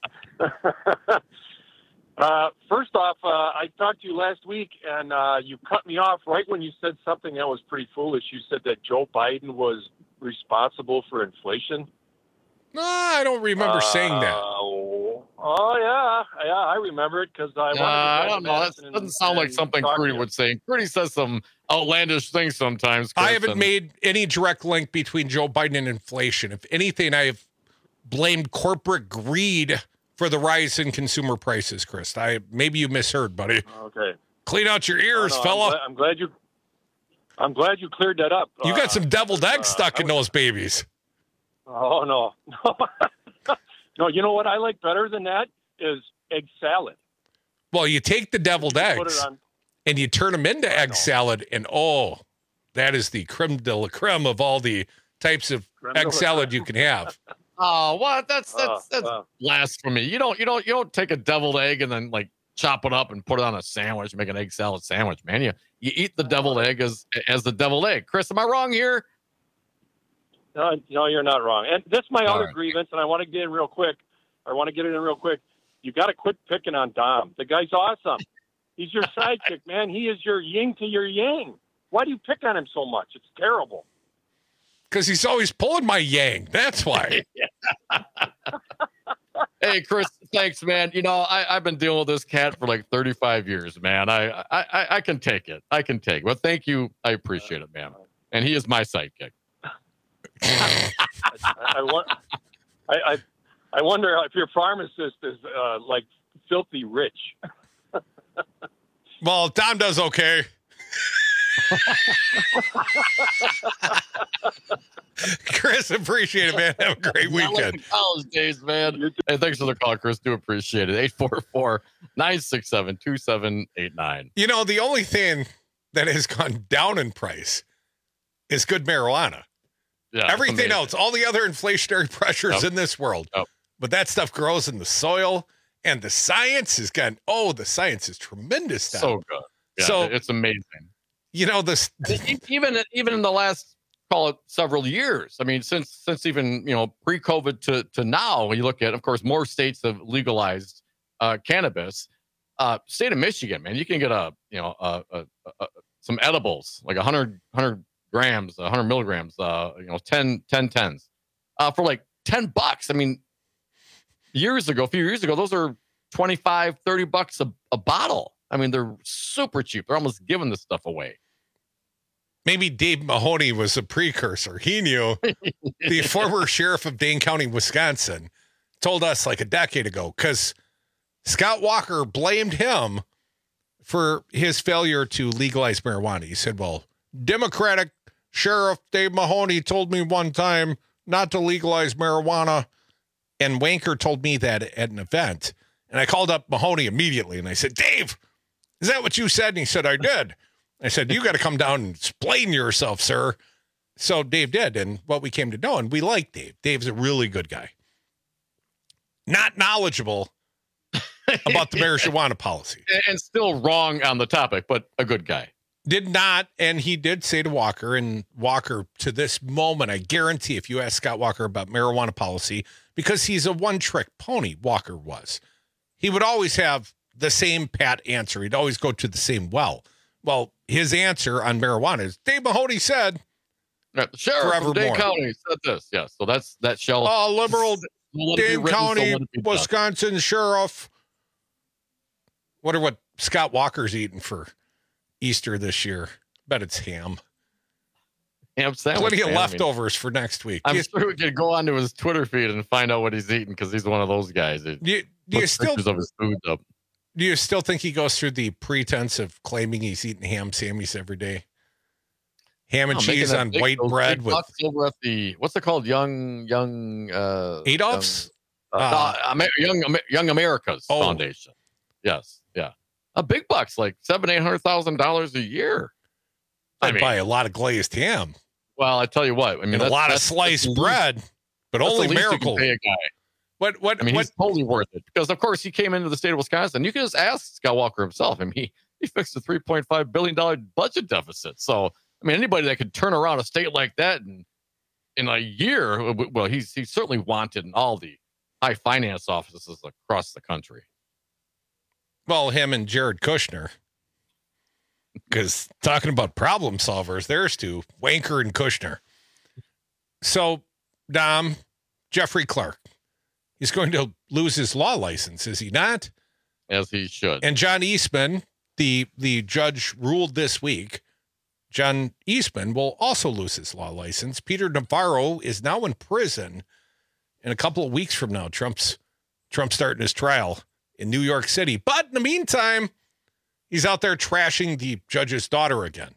First off, I talked to you last week, and you cut me off right when you said something that was pretty foolish. You said that Joe Biden was responsible for inflation. No, I don't remember saying that. Oh, yeah, I remember it because I don't know. That doesn't sound like something Crudy would say. Crudy says some outlandish things sometimes. Chris, I haven't made any direct link between Joe Biden and inflation. If anything, I have blamed corporate greed for the rise in consumer prices, Chris. Maybe you misheard, buddy. Okay. Clean out your ears, fella. I'm glad you cleared that up. You got some deviled eggs stuck in those babies. Oh, no. No, you know what I like better than that is egg salad. Well, you take the deviled eggs and you turn them into egg salad, and that is the creme de la creme of all the types of egg salad you can have. Oh, what? That's blasphemy. You don't take a deviled egg and then like chop it up and put it on a sandwich, make an egg salad sandwich, man. You eat the deviled egg as the deviled egg. Chris, am I wrong here? No, you're not wrong. And this is my other grievance, and I want to get in real quick. You got to quit picking on Dom. The guy's awesome. He's your sidekick, man. He is your yin to your yang. Why do you pick on him so much? It's terrible. Because he's always pulling my yang. That's why. Hey, Chris, thanks, man. I've been dealing with this cat for like 35 years, man. I can take it. Well, thank you. I appreciate it, man. And he is my sidekick. I wonder if your pharmacist is like filthy rich. Well, Dom does okay. Chris, appreciate it, man. Have a great weekend. College days, man. Hey, thanks for the call, Chris. Do appreciate it. 844-967-2789. The only thing that has gone down in price is good marijuana. Yeah, everything else, all the other inflationary pressures in this world. But that stuff grows in the soil, and the science has gotten, the science is tremendous now. So good. Yeah, so it's amazing. This even in the last, call it, several years. I mean, since even pre-COVID to now, when you look at, of course, more states have legalized cannabis. State of Michigan, man, you can get some edibles like 100 grams, 100 milligrams, 10 tens for like $10. I mean, a few years ago, those are $25-$30 a bottle. I mean, they're super cheap. They're almost giving this stuff away. Maybe Dave Mahoney was a precursor. He knew. The former sheriff of Dane County, Wisconsin, told us like a decade ago, because Scott Walker blamed him for his failure to legalize marijuana. He said, well, Democratic Sheriff Dave Mahoney told me one time not to legalize marijuana. And Wanker told me that at an event. And I called up Mahoney immediately and I said, Dave, is that what you said? And he said, I did. I said, you got to come down and explain yourself, sir. So Dave did. And what we came to know, and we like Dave. Dave's a really good guy. Not knowledgeable about the marijuana policy. And still wrong on the topic, but a good guy. Did not, and he did say to Walker, and Walker, to this moment, I guarantee if you ask Scott Walker about marijuana policy, because he's a one-trick pony, Walker was. he would always have the same pat answer. He'd always go to the same well. Well, his answer on marijuana is Dave Mahoney said, the sheriff from Dane County said this. Yes, so that shall. Liberal Dane County, Wisconsin sheriff. Wonder what Scott Walker's eating for Easter this year. Bet it's ham. Ham sandwich. Plenty of leftovers for next week. I'm sure we could go onto his Twitter feed and find out what he's eating because he's one of those guys. Do you still of his food up. Do you still think he goes through the pretense of claiming he's eating ham sammies every day? Ham and cheese on white bread with over at the what's it called? Young Adolph's? Young America's Foundation. Yes, yeah. A big bucks, like $700,000-$800,000 a year. I'd buy a lot of glazed ham. Well, I tell you what, I mean, a lot of sliced bread, but only Miracle. Pay a guy. What? He's totally worth it because, of course, he came into the state of Wisconsin. You can just ask Scott Walker himself. I mean, he fixed a $3.5 billion budget deficit. So, I mean, anybody that could turn around a state like that in a year, well, he's certainly wanted in all the high finance offices across the country. Well, him and Jared Kushner. Because talking about problem solvers, there's two, Wanker and Kushner. So, Dom, Jeffrey Clark, he's going to lose his law license, is he not? As he should. And John Eastman, the judge ruled this week, John Eastman will also lose his law license. Peter Navarro is now in prison. In a couple of weeks from now, Trump's starting his trial in New York City. But in the meantime, he's out there trashing the judge's daughter again.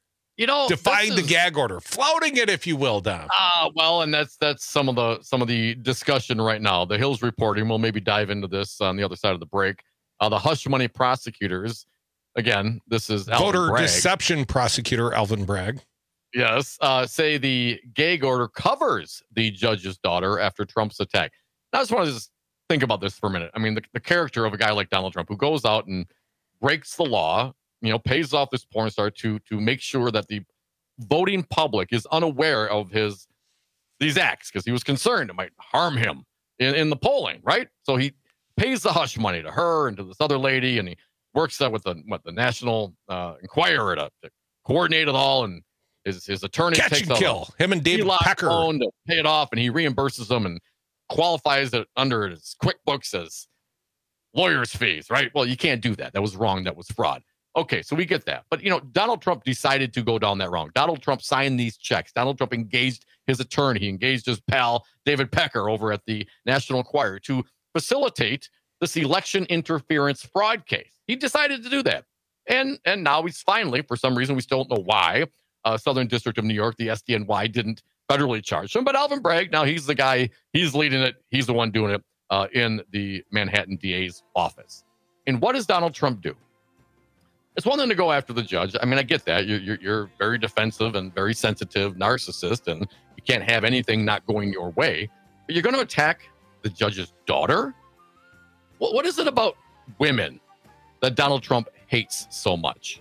Defying the gag order, flouting it, if you will, Dom. Well, and that's some of the discussion right now. The Hill's reporting. We'll maybe dive into this on the other side of the break. The hush money prosecutors. Again, this is voter deception prosecutor Alvin Bragg. Yes, say the gag order covers the judge's daughter after Trump's attack. Now, I just want to just think about this for a minute. I mean, the character of a guy like Donald Trump who goes out and breaks the law, pays off this porn star to make sure that the voting public is unaware of these acts because he was concerned it might harm him in the polling, right? So he pays the hush money to her and to this other lady, and he works that with the National Enquirer to coordinate it all, and his attorney catch takes and kill him and David Pecker to pay it off, and he reimburses them and qualifies it under his QuickBooks as lawyer's fees, right? Well, you can't do that. That was wrong. That was fraud. Okay, so we get that. But, Donald Trump decided to go down that wrong. Donald Trump signed these checks. Donald Trump engaged his attorney. He engaged his pal, David Pecker, over at the National Enquirer to facilitate this election interference fraud case. He decided to do that. And now he's finally, for some reason, we still don't know why, Southern District of New York, the SDNY, didn't federally charge him. But Alvin Bragg, now he's the guy, he's leading it. He's the one doing it in the Manhattan DA's office. And what does Donald Trump do? It's one thing to go after the judge. I mean, I get that. You're very defensive and very sensitive narcissist, and you can't have anything not going your way. But you're going to attack the judge's daughter? What is it about women that Donald Trump hates so much?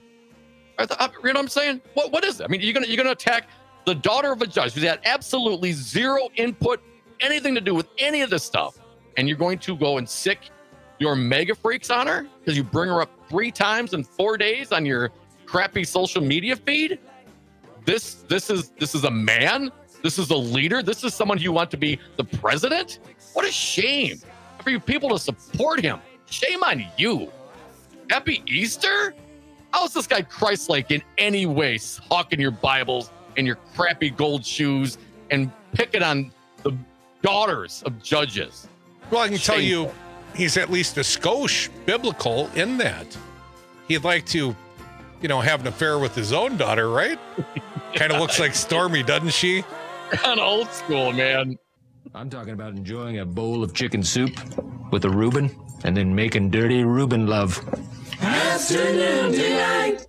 You know what I'm saying? What is it? I mean, you're gonna attack the daughter of a judge who's had absolutely zero input, anything to do with any of this stuff, and you're going to go and sick your mega freaks on her because you bring her up 3 times in 4 days on your crappy social media feed? This is a man? This is a leader? This is someone you want to be the president? What a shame for you people to support him. Shame on you. Happy Easter? How is this guy Christ-like in any way, hawking your Bibles and your crappy gold shoes and picking on the daughters of judges? Well, I can tell you, he's at least a skosh biblical in that. He'd like to, have an affair with his own daughter, right? Kind of looks like Stormy, doesn't she? Kind of old school, man. I'm talking about enjoying a bowl of chicken soup with a Reuben and then making dirty Reuben love. Afternoon Delight.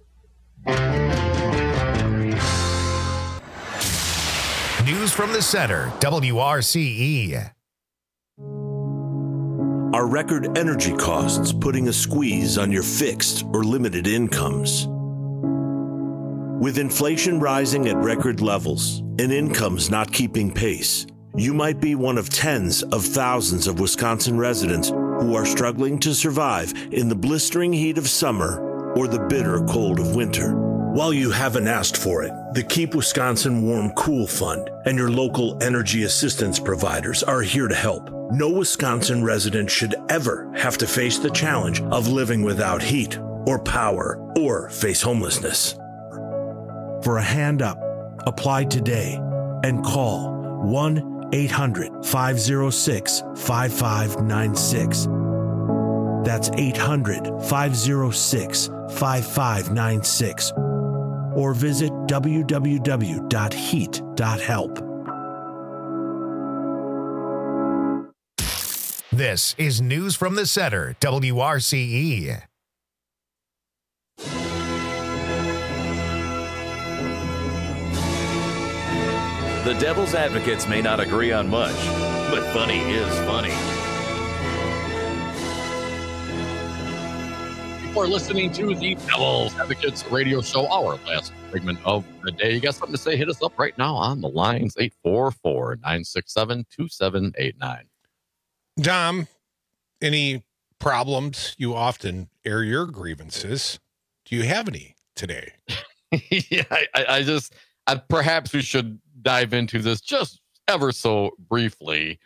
News from the center, WRCE. Are record energy costs putting a squeeze on your fixed or limited incomes? With inflation rising at record levels and incomes not keeping pace, you might be one of tens of thousands of Wisconsin residents who are struggling to survive in the blistering heat of summer or the bitter cold of winter. While you haven't asked for it, the Keep Wisconsin Warm Cool Fund and your local energy assistance providers are here to help. No Wisconsin resident should ever have to face the challenge of living without heat or power or face homelessness. For a hand up, apply today and call 1-800-506-5596. That's 800-506-5596. Or visit www.heat.help. This is News from the Center, WRCE. The Devil's Advocates may not agree on much, but funny is funny. For listening to the Devil's Advocates radio show, our last segment of the day. You got something to say? Hit us up right now on the lines, 844-967-2789. Dom, any problems? You often air your grievances. Do you have any today? Yeah, I perhaps we should dive into this just ever so briefly.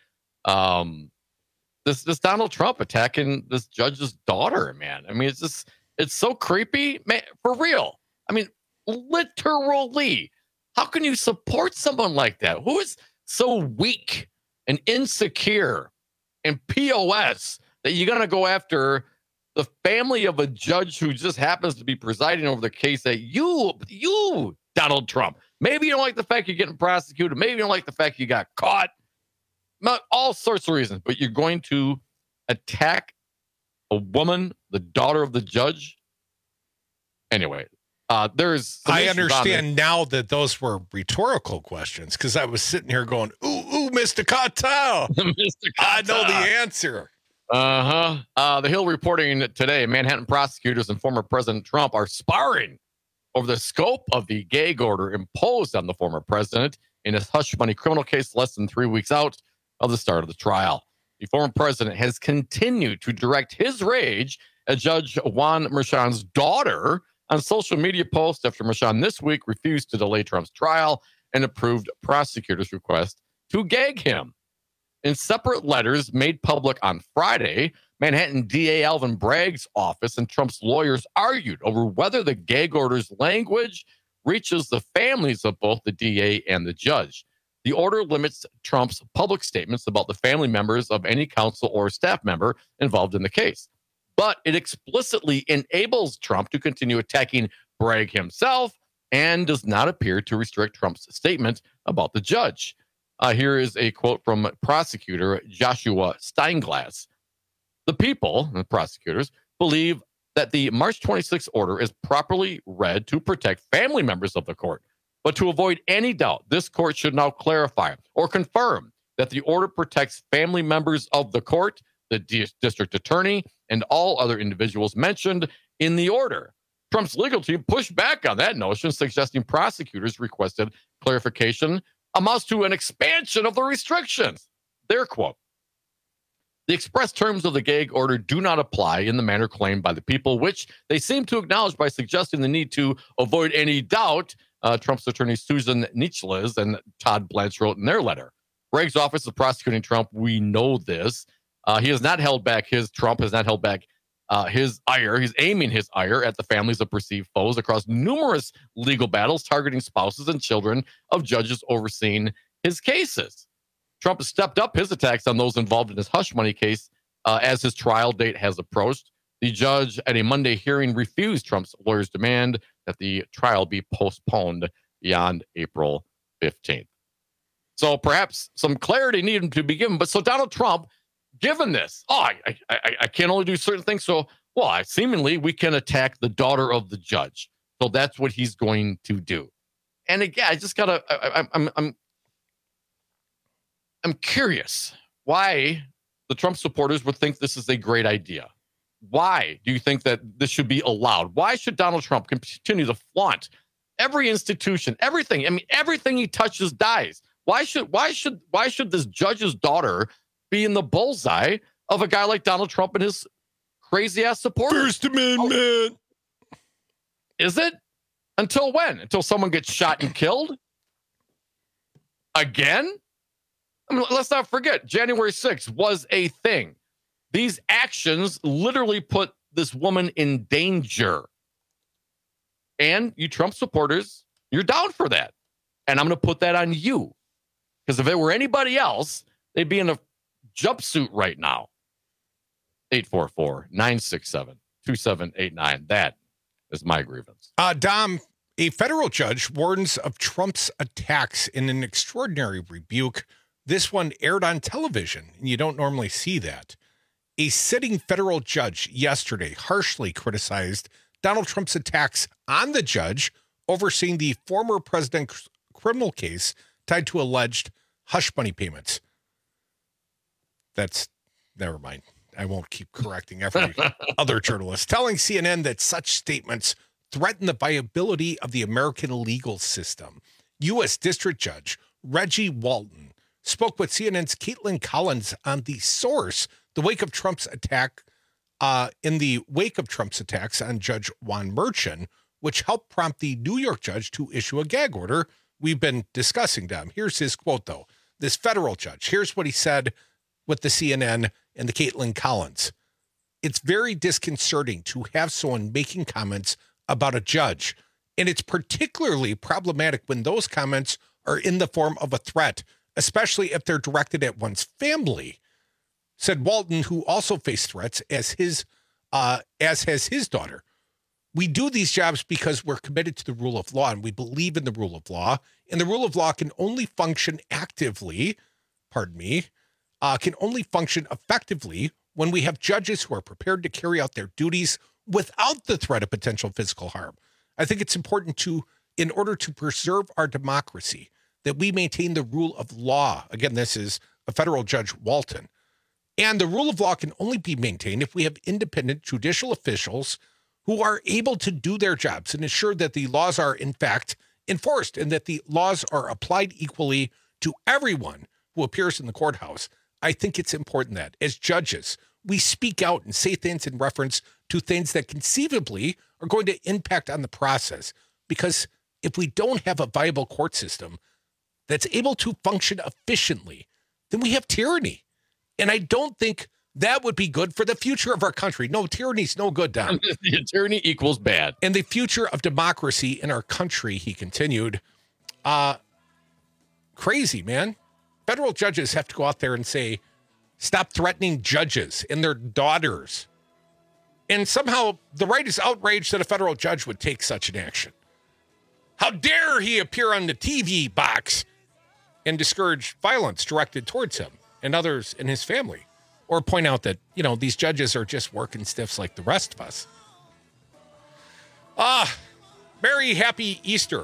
This Donald Trump attacking this judge's daughter, man. I mean, it's so creepy, man, for real. I mean, literally, how can you support someone like that? Who is so weak and insecure and POS that you're going to go after the family of a judge who just happens to be presiding over the case that you, Donald Trump, maybe you don't like the fact you're getting prosecuted. Maybe you don't like the fact you got caught. Not all sorts of reasons, but you're going to attack a woman, the daughter of the judge. Anyway, there's. I understand now that those were rhetorical questions because I was sitting here going, "Ooh, Mr. Cartel, I know the answer." The Hill reporting today: Manhattan prosecutors and former President Trump are sparring over the scope of the gag order imposed on the former president in his hush money criminal case less than 3 weeks out of the start of the trial. The former president has continued to direct his rage at Judge Juan Merchan's daughter on social media posts after Merchan this week refused to delay Trump's trial and approved prosecutors' request to gag him. In separate letters made public on Friday, Manhattan DA Alvin Bragg's office and Trump's lawyers argued over whether the gag order's language reaches the families of both the DA and the judge. The order limits Trump's public statements about the family members of any counsel or staff member involved in the case. But it explicitly enables Trump to continue attacking Bragg himself and does not appear to restrict Trump's statement about the judge. Here is a quote from prosecutor Joshua Steinglass. The people, the prosecutors, believe that the March 26th order is properly read to protect family members of the court. But to avoid any doubt, this court should now clarify or confirm that the order protects family members of the court, the district attorney, and all other individuals mentioned in the order. Trump's legal team pushed back on that notion, suggesting prosecutors requested clarification amounts to an expansion of the restrictions. Their quote: the express terms of the gag order do not apply in the manner claimed by the people, which they seem to acknowledge by suggesting the need to avoid any doubt. Trump's attorney Susan Necheles and Todd Blanche wrote in their letter. Bragg's office is prosecuting Trump. We know this. He has not held back Trump has not held back his ire. He's aiming his ire at the families of perceived foes across numerous legal battles, targeting spouses and children of judges overseeing his cases. Trump has stepped up his attacks on those involved in his hush money case as his trial date has approached. The judge at a Monday hearing refused Trump's lawyer's demand that the trial be postponed beyond April 15th. So perhaps some clarity needed to be given. But so Donald Trump, given this, I can only do certain things. So, seemingly we can attack the daughter of the judge. So that's what he's going to do. And again, I just gotta, I'm curious why the Trump supporters would think this is a great idea. Why do you think that this should be allowed? Why should Donald Trump continue to flaunt every institution, everything? I mean, everything he touches dies. Why should this judge's daughter be in the bullseye of a guy like Donald Trump and his crazy-ass supporters. First Amendment. Is it? Until when? Until someone gets shot and killed? Again? I mean, let's not forget, January 6th was a thing. These actions literally put this woman in danger. And you Trump supporters, you're down for that. And I'm going to put that on you. Because if it were anybody else, they'd be in a jumpsuit right now. 844-967-2789. That is my grievance. Dom, a federal judge warns of Trump's attacks in an extraordinary rebuke. This one aired on television, and you don't normally see that. A sitting federal judge yesterday harshly criticized Donald Trump's attacks on the judge overseeing the former president's criminal case tied to alleged hush money payments. Never mind. I won't keep correcting every other journalist. Telling CNN that such statements threaten the viability of the American legal system. U.S. District Judge Reggie Walton spoke with CNN's Caitlin Collins on The Source, in the wake of Trump's attacks on Judge Juan Merchan, which helped prompt the New York judge to issue a gag order. We've been discussing them. Here's his quote, though. This federal judge, here's what he said with the CNN and the Caitlin Collins. It's very disconcerting to have someone making comments about a judge, and it's particularly problematic when those comments are in the form of a threat, especially if they're directed at one's family, said Walton, who also faced threats as has his daughter. We do these jobs because we're committed to the rule of law, and we believe in the rule of law, and the rule of law can only function effectively when we have judges who are prepared to carry out their duties without the threat of potential physical harm. I think it's important in order to preserve our democracy, that we maintain the rule of law. Again, this is a federal judge, Walton. And the rule of law can only be maintained if we have independent judicial officials who are able to do their jobs and ensure that the laws are, in fact, enforced and that the laws are applied equally to everyone who appears in the courthouse. I think it's important that, as judges, we speak out and say things in reference to things that conceivably are going to impact on the process. Because if we don't have a viable court system that's able to function efficiently, then we have tyranny. And I don't think that would be good for the future of our country. No, tyranny's no good, Don. Tyranny equals bad. And the future of democracy in our country, he continued. Crazy, man. Federal judges have to go out there and say, stop threatening judges and their daughters. And somehow the right is outraged that a federal judge would take such an action. How dare he appear on the TV box and discourage violence directed towards him and others in his family, or point out that, these judges are just working stiffs like the rest of us. Merry, happy Easter.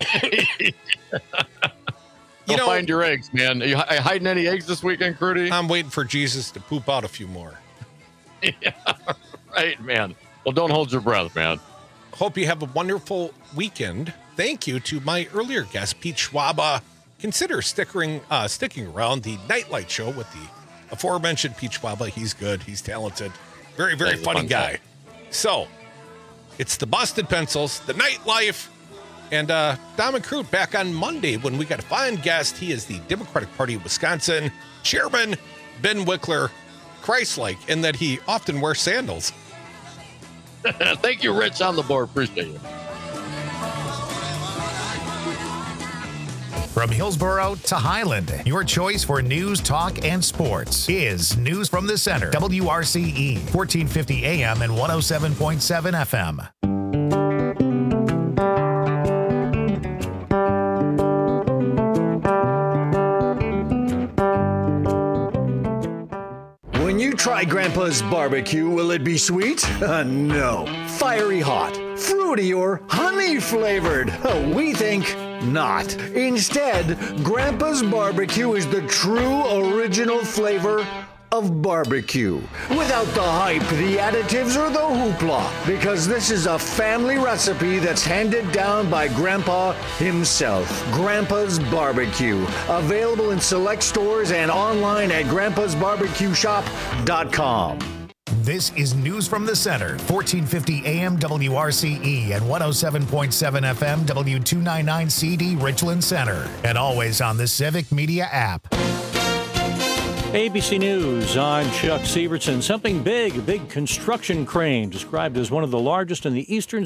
Find your eggs, man. Are you hiding any eggs this weekend, Crudy? I'm waiting for Jesus to poop out a few more. Yeah, right, man. Well, don't hold your breath, man. Hope you have a wonderful weekend. Thank you to my earlier guest, Pete Schwab. Consider sticking around the Nightlight Show with the aforementioned Pete Schwab. He's good. He's talented. Very, very funny guy. So, it's the Busted Pencils, the Nightlife, and Dom and Crute back on Monday when we got a fine guest. He is the Democratic Party of Wisconsin Chairman Ben Wickler, Christ-like in that he often wears sandals. Thank you, Rich, on the board. Appreciate you. From Hillsborough to Highland, your choice for news, talk, and sports is News from the Center. WRCE, 1450 AM and 107.7 FM. When you try Grandpa's barbecue, will it be sweet? No. Fiery hot, fruity, or honey flavored? We think not. Instead, Grandpa's barbecue is the true original flavor of barbecue. Without the hype, the additives, or the hoopla. Because this is a family recipe that's handed down by Grandpa himself. Grandpa's Barbecue. Available in select stores and online at grandpasbarbecueshop.com. This is News from the Center, 1450 AM WRCE and 107.7 FM W299CD Richland Center. And always on the Civic Media app. ABC News, I'm Chuck Severson. Something big, a big construction crane described as one of the largest in the eastern